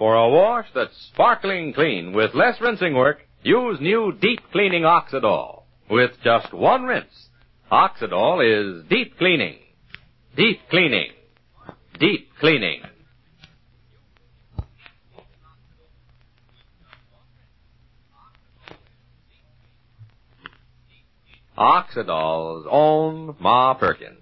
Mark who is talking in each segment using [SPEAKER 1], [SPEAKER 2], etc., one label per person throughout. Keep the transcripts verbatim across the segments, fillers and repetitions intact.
[SPEAKER 1] For a wash that's sparkling clean with less rinsing work, use new Deep Cleaning Oxidol. With just one rinse, Oxidol is deep cleaning. Deep cleaning. Deep cleaning. Oxidol's own Ma Perkins.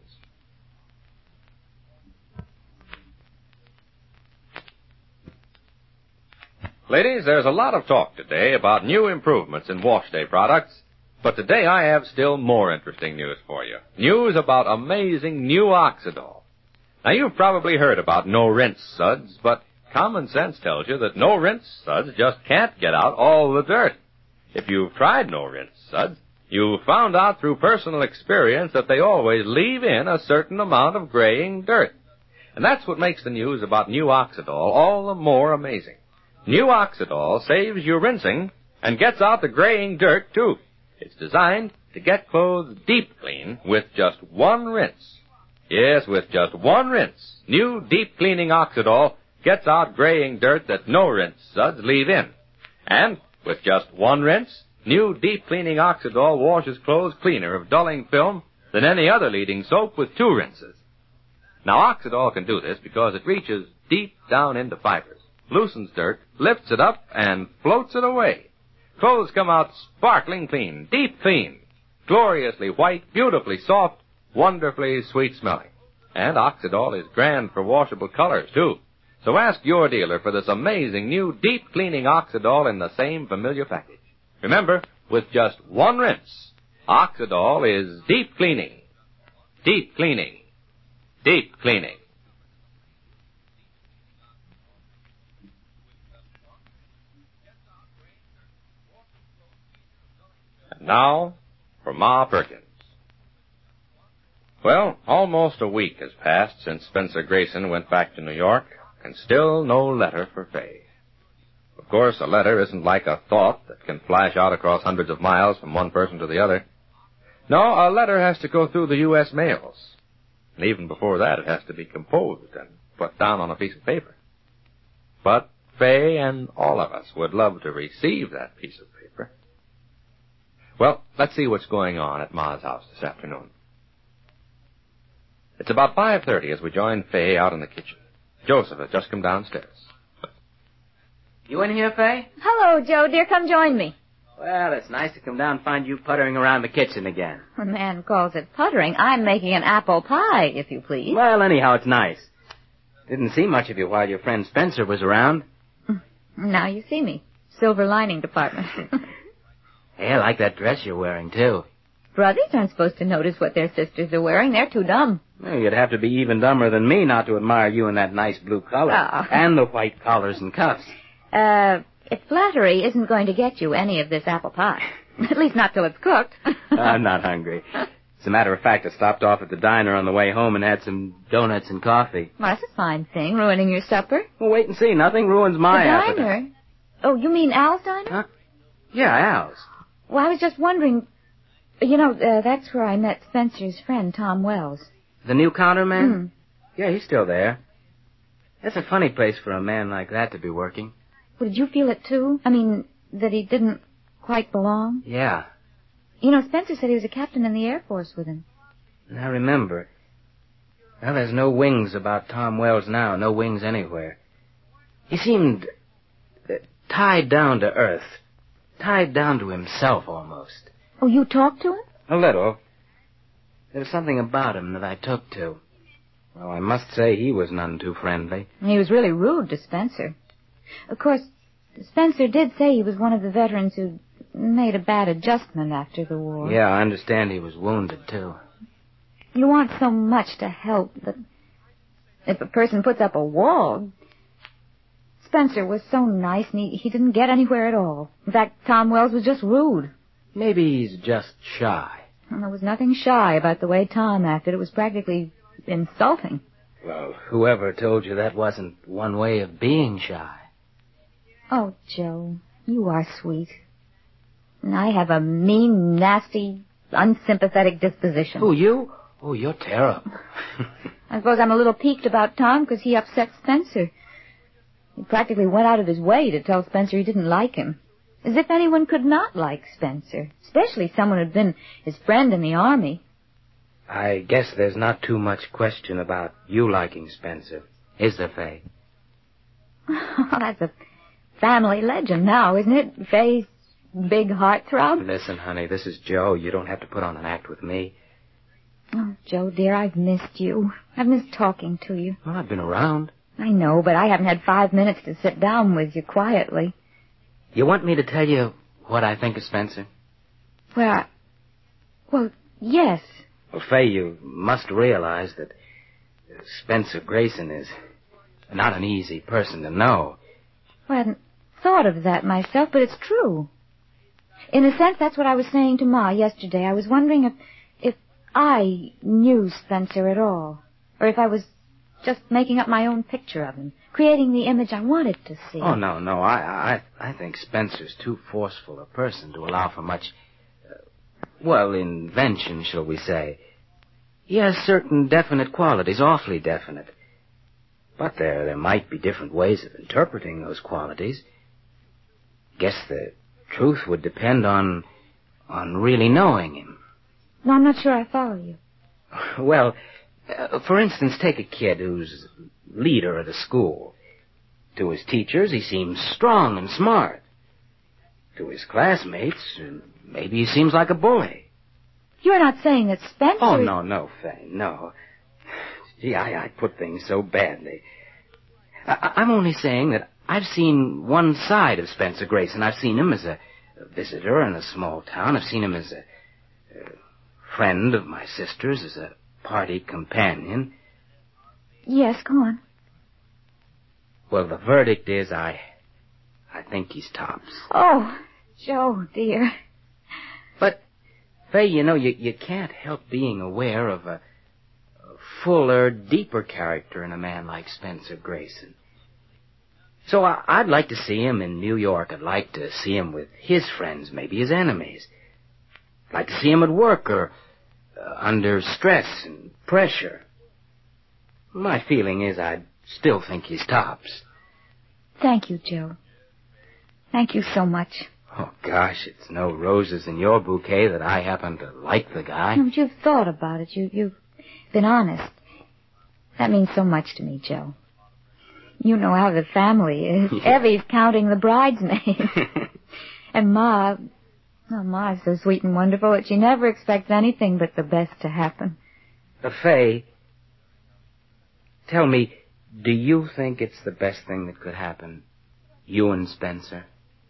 [SPEAKER 1] Ladies, there's a lot of talk today about new improvements in wash day products, but today I have still more interesting news for you. News about amazing new Oxidol. Now, you've probably heard about no-rinse suds, but common sense tells you that no-rinse suds just can't get out all the dirt. If you've tried no-rinse suds, you've found out through personal experience that they always leave in a certain amount of graying dirt. And that's what makes the news about new Oxidol all the more amazing. New Oxidol saves you rinsing and gets out the graying dirt, too. It's designed to get clothes deep clean with just one rinse. Yes, with just one rinse, new deep cleaning Oxidol gets out graying dirt that no-rinse suds leave in. And with just one rinse, new deep cleaning Oxidol washes clothes cleaner of dulling film than any other leading soap with two rinses. Now, Oxidol can do this because it reaches deep down into fibers, loosens dirt, lifts it up, and floats it away. Clothes come out sparkling clean, deep clean, gloriously white, beautifully soft, wonderfully sweet-smelling. And Oxidol is grand for washable colors, too. So ask your dealer for this amazing new deep-cleaning Oxidol in the same familiar package. Remember, with just one rinse, Oxidol is deep cleaning. Deep cleaning. Deep cleaning. And now, for Ma Perkins. Well, almost a week has passed since Spencer Grayson went back to New York, and still no letter for Fay. Of course, a letter isn't like a thought that can flash out across hundreds of miles from one person to the other. No, a letter has to go through the U S mails. And even before that, it has to be composed and put down on a piece of paper. But Fay and all of us would love to receive that piece of paper. Well, let's see what's going on at Ma's house this afternoon. It's about five thirty as we join Fay out in the kitchen. Joseph has just come downstairs.
[SPEAKER 2] You in here, Fay?
[SPEAKER 3] Hello, Joe, dear. Come join me.
[SPEAKER 2] Well, it's nice to come down and find you puttering around the kitchen again.
[SPEAKER 3] A man calls it puttering. I'm making an apple pie, if you please.
[SPEAKER 2] Well, anyhow, it's nice. Didn't see much of you while your friend Spencer was around.
[SPEAKER 3] Now you see me. Silver lining department.
[SPEAKER 2] Hey, I like that dress you're wearing, too.
[SPEAKER 3] Brothers aren't supposed to notice what their sisters are wearing. They're too dumb.
[SPEAKER 2] Well, you'd have to be even dumber than me not to admire you in that nice blue color.
[SPEAKER 3] Oh.
[SPEAKER 2] And the white collars and cuffs.
[SPEAKER 3] Uh, if flattery isn't going to get you any of this apple pie. At least not till it's cooked.
[SPEAKER 2] I'm not hungry. As a matter of fact, I stopped off at the diner on the way home and had some donuts and coffee.
[SPEAKER 3] Well, that's a fine thing, ruining your supper.
[SPEAKER 2] Well, wait and see. Nothing ruins my
[SPEAKER 3] the
[SPEAKER 2] appetite.
[SPEAKER 3] diner? Oh, you mean Al's diner?
[SPEAKER 2] Huh? Yeah, Al's.
[SPEAKER 3] Well, I was just wondering... You know, uh, that's where I met Spencer's friend, Tom Wells.
[SPEAKER 2] The new counterman?
[SPEAKER 3] Mm.
[SPEAKER 2] Yeah, he's still there. That's a funny place for a man like that to be working.
[SPEAKER 3] Well, did you feel it, too? I mean, that he didn't quite belong?
[SPEAKER 2] Yeah.
[SPEAKER 3] You know, Spencer said he was a captain in the Air Force with him.
[SPEAKER 2] I remember. Well, there's no wings about Tom Wells now. No wings anywhere. He seemed uh, tied down to earth. Tied down to himself, almost.
[SPEAKER 3] Oh, you talked to him?
[SPEAKER 2] A little. There was something about him that I took to. Well, I must say he was none too friendly.
[SPEAKER 3] He was really rude to Spencer. Of course, Spencer did say he was one of the veterans who made a bad adjustment after the war.
[SPEAKER 2] Yeah, I understand he was wounded, too.
[SPEAKER 3] You want so much to help, but if a person puts up a wall... Spencer was so nice, and he, he didn't get anywhere at all. In fact, Tom Wells was just rude.
[SPEAKER 2] Maybe he's just shy.
[SPEAKER 3] And there was nothing shy about the way Tom acted. It was practically insulting.
[SPEAKER 2] Well, whoever told you that wasn't one way of being shy?
[SPEAKER 3] Oh, Joe, you are sweet. And I have a mean, nasty, unsympathetic disposition.
[SPEAKER 2] Who, you? Oh, you're terrible.
[SPEAKER 3] I suppose I'm a little piqued about Tom because he upset Spencer. He practically went out of his way to tell Spencer he didn't like him. As if anyone could not like Spencer, especially someone who'd been his friend in the army.
[SPEAKER 2] I guess there's not too much question about you liking Spencer, is there, Fay?
[SPEAKER 3] That's a family legend now, isn't it? Fay's big heartthrob.
[SPEAKER 2] Listen, honey, this is Joe. You don't have to put on an act with me.
[SPEAKER 3] Oh, Joe, dear, I've missed you. I've missed talking to you.
[SPEAKER 2] Well, I've been around.
[SPEAKER 3] I know, but I haven't had five minutes to sit down with you quietly.
[SPEAKER 2] You want me to tell you what I think of Spencer?
[SPEAKER 3] Well, I... well, yes.
[SPEAKER 2] Well, Fay, you must realize that Spencer Grayson is not an easy person to know.
[SPEAKER 3] Well, I hadn't thought of that myself, but it's true. In a sense, that's what I was saying to Ma yesterday. I was wondering if, if I knew Spencer at all, or if I was just making up my own picture of him, creating the image I wanted to see.
[SPEAKER 2] Oh, no, no. I, I, I think Spencer's too forceful a person to allow for much, uh, well, invention, shall we say. He has certain definite qualities, awfully definite. But there, there might be different ways of interpreting those qualities. Guess the truth would depend on, on really knowing him.
[SPEAKER 3] No, I'm not sure I follow you.
[SPEAKER 2] Well, uh, for instance, take a kid who's leader of the school. To his teachers, he seems strong and smart. To his classmates, maybe he seems like a bully.
[SPEAKER 3] You're not saying that Spencer...
[SPEAKER 2] Oh, no, no, Fay, no. Gee, I, I put things so badly. I, I'm only saying that I've seen one side of Spencer Grayson. I've seen him as a, a visitor in a small town. I've seen him as a, a friend of my sister's, as a party companion.
[SPEAKER 3] Yes, go on.
[SPEAKER 2] Well, the verdict is I... I think he's tops.
[SPEAKER 3] Oh, Joe, dear.
[SPEAKER 2] But, Fay, you know, you, you can't help being aware of a, a fuller, deeper character in a man like Spencer Grayson. So I, I'd like to see him in New York. I'd like to see him with his friends, maybe his enemies. I'd like to see him at work or uh, under stress and pressure. My feeling is I still think he's tops.
[SPEAKER 3] Thank you, Joe. Thank you so much.
[SPEAKER 2] Oh, gosh, it's no roses in your bouquet that I happen to like the guy.
[SPEAKER 3] No, but you've thought about it. You, you've been honest. That means so much to me, Joe. You know how the family is.
[SPEAKER 2] Yeah.
[SPEAKER 3] Evie's counting the bridesmaids. And Ma... Oh, Ma's so sweet and wonderful that she never expects anything but the best to happen.
[SPEAKER 2] Uh, Fay, tell me, do you think it's the best thing that could happen? You and Spencer?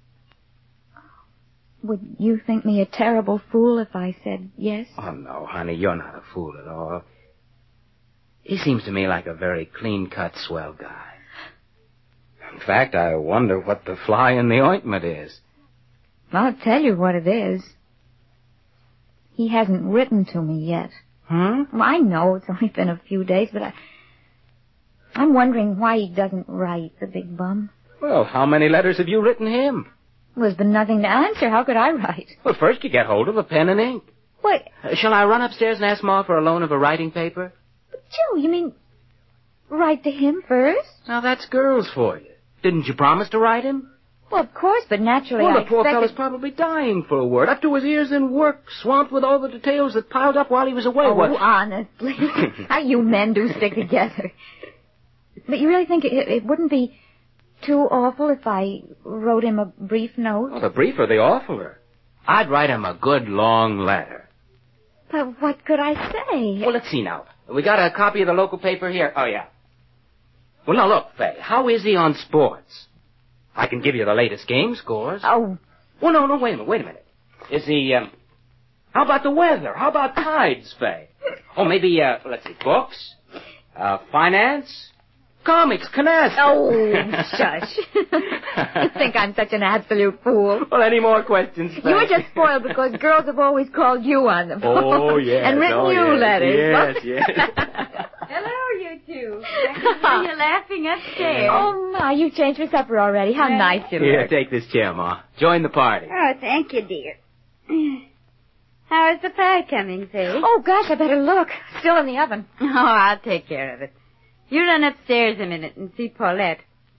[SPEAKER 3] Would you think me a terrible fool if I said yes?
[SPEAKER 2] Oh, no, honey, you're not a fool at all. He seems to me like a very clean-cut, swell guy. In fact, I wonder what the fly in the ointment is.
[SPEAKER 3] I'll tell you what it is. He hasn't written to me yet.
[SPEAKER 2] Hmm?
[SPEAKER 3] Well, I know it's only been a few days, but I... I'm wondering why he doesn't write, the big bum.
[SPEAKER 2] Well, how many letters have you written him?
[SPEAKER 3] Well, there's been nothing to answer. How could I write?
[SPEAKER 2] Well, first you get hold of a pen and ink.
[SPEAKER 3] What?
[SPEAKER 2] Uh, shall I run upstairs and ask Ma for a loan of a writing paper?
[SPEAKER 3] But Joe, you mean write to him first?
[SPEAKER 2] Now, that's girls for you. Didn't you promise to write him?
[SPEAKER 3] Well, of course, but naturally
[SPEAKER 2] Well,
[SPEAKER 3] I
[SPEAKER 2] the poor
[SPEAKER 3] expected...
[SPEAKER 2] fellow's probably dying for a word, up to his ears in work, swamped with all the details that piled up while he was away.
[SPEAKER 3] Oh,
[SPEAKER 2] What?
[SPEAKER 3] honestly. How you men do stick together. But you really think it, it wouldn't be too awful if I wrote him a brief note?
[SPEAKER 2] Well, the briefer, the awfuler. I'd write him a good long letter.
[SPEAKER 3] But what could I say?
[SPEAKER 2] Well, let's see now. We got a copy of the local paper here. Oh, yeah. Well, now, look, Fay, how is he on sports? I can give you the latest game scores.
[SPEAKER 3] Oh.
[SPEAKER 2] Well, no, no, wait a minute, wait a minute. Is he, um... How about the weather? How about tides, Fay? Oh, maybe, uh, let's see, books, uh, finance, comics, canasta.
[SPEAKER 3] Oh, shush. You think I'm such an absolute fool.
[SPEAKER 2] Well, any more questions, Fay?
[SPEAKER 3] You were just spoiled because girls have always called you on the phone.
[SPEAKER 2] Oh, yes.
[SPEAKER 3] And written
[SPEAKER 2] oh,
[SPEAKER 3] you
[SPEAKER 2] yes.
[SPEAKER 3] letters.
[SPEAKER 2] Yes, yes.
[SPEAKER 4] Hello, you two. I can hear you laughing upstairs.
[SPEAKER 3] Oh, Ma, you changed for supper already. How nice you
[SPEAKER 2] Here,
[SPEAKER 3] look.
[SPEAKER 2] take this chair, Ma. Join the party.
[SPEAKER 4] Oh, thank you, dear. How is the pie coming, Faye?
[SPEAKER 3] Oh, gosh, I better look. Still in the oven.
[SPEAKER 4] Oh, I'll take care of it. You run upstairs a minute and see Paulette.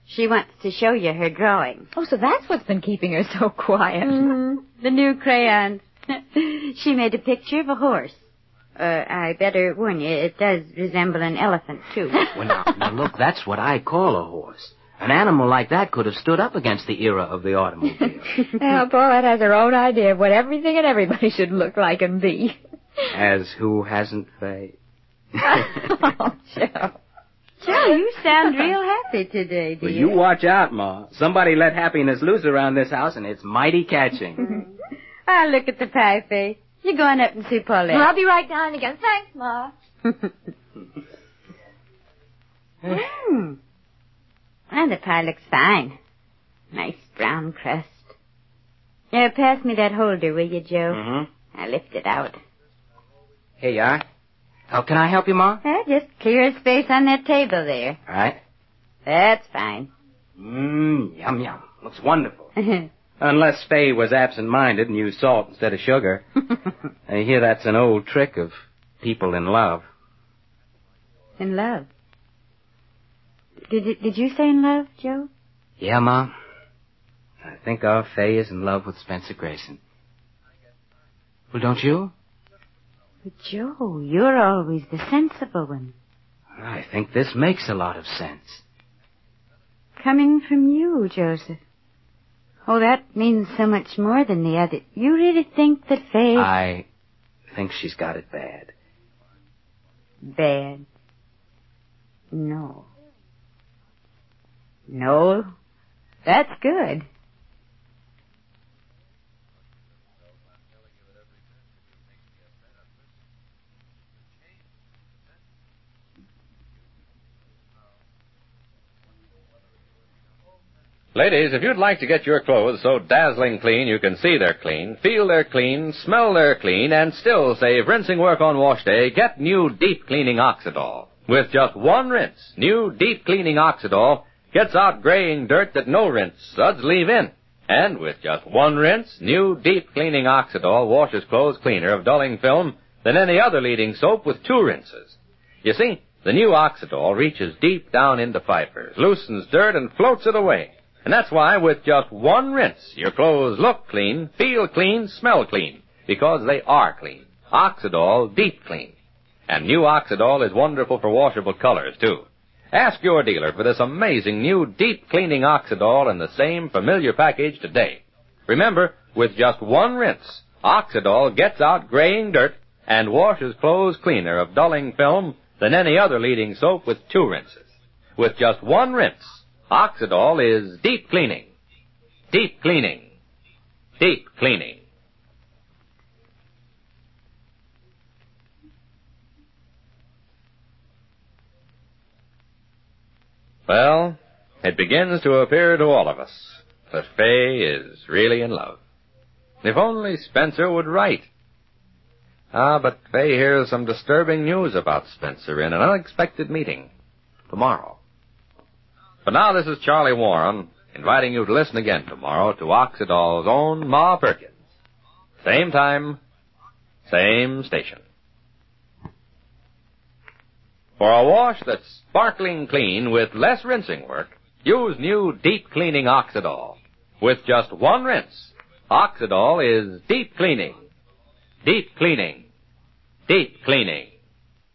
[SPEAKER 4] She wants to show you her drawing.
[SPEAKER 3] Oh, so that's what's been keeping her so quiet.
[SPEAKER 4] Mm-hmm. The new crayons. She made a picture of a horse. Uh, I better warn you, it does resemble an elephant, too.
[SPEAKER 2] Well, now, now, look, that's what I call a horse. An animal like that could have stood up against the era of the automobile.
[SPEAKER 3] Now, Paulette has her own idea of what everything and everybody should look like and be.
[SPEAKER 2] As who hasn't, Faye?
[SPEAKER 3] Oh, Joe.
[SPEAKER 4] Joe, you sound real happy today, dear.
[SPEAKER 2] Well, you watch out, Ma. Somebody let happiness loose around this house, and it's mighty catching.
[SPEAKER 4] I'll look at the pie face. You go on up and see Paulette.
[SPEAKER 3] Well, I'll be right down again. Thanks, Ma.
[SPEAKER 4] mm. Well, the pie looks fine. Nice brown crust. Yeah, pass me that holder, will you, Joe?
[SPEAKER 2] Mm-hmm.
[SPEAKER 4] I'll lift it out.
[SPEAKER 2] Here you are. How can I help you, Ma?
[SPEAKER 4] Uh, just clear a space on that table there.
[SPEAKER 2] All right.
[SPEAKER 4] That's fine.
[SPEAKER 2] Mmm, yum, yum. Looks wonderful. Unless Faye was absent-minded and used salt instead of sugar. I hear that's an old trick of people in love.
[SPEAKER 4] In love? Did you, did you say in love, Joe?
[SPEAKER 2] Yeah, Ma. I think our Faye is in love with Spencer Grayson. Well, don't you?
[SPEAKER 4] But, Joe, you're always the sensible one.
[SPEAKER 2] I think this makes a lot of sense.
[SPEAKER 4] Coming from you, Joseph. Oh, that means so much more than the other. You really think that Faye...
[SPEAKER 2] I think she's got it bad.
[SPEAKER 4] Bad? No. No. That's good.
[SPEAKER 1] Ladies, if you'd like to get your clothes so dazzling clean you can see they're clean, feel they're clean, smell they're clean, and still save rinsing work on wash day, get new deep cleaning Oxidol. With just one rinse, new deep cleaning Oxidol gets out graying dirt that no rinse suds leave in. And with just one rinse, new deep cleaning Oxidol washes clothes cleaner of dulling film than any other leading soap with two rinses. You see, the new Oxidol reaches deep down into fibers, loosens dirt, and floats it away. And that's why with just one rinse, your clothes look clean, feel clean, smell clean, because they are clean. Oxidol Deep Clean. And new Oxidol is wonderful for washable colors, too. Ask your dealer for this amazing new deep cleaning Oxidol in the same familiar package today. Remember, with just one rinse, Oxidol gets out graying dirt and washes clothes cleaner of dulling film than any other leading soap with two rinses. With just one rinse, Oxidol is deep cleaning. Deep cleaning. Deep cleaning. Well, it begins to appear to all of us that Faye is really in love. If only Spencer would write. Ah, but Faye hears some disturbing news about Spencer in an unexpected meeting tomorrow. But now this is Charlie Warren, inviting you to listen again tomorrow to Oxidol's own Ma Perkins. Same time, same station. For a wash that's sparkling clean with less rinsing work, use new deep cleaning Oxidol. With just one rinse, Oxidol is deep cleaning. Deep cleaning. Deep cleaning.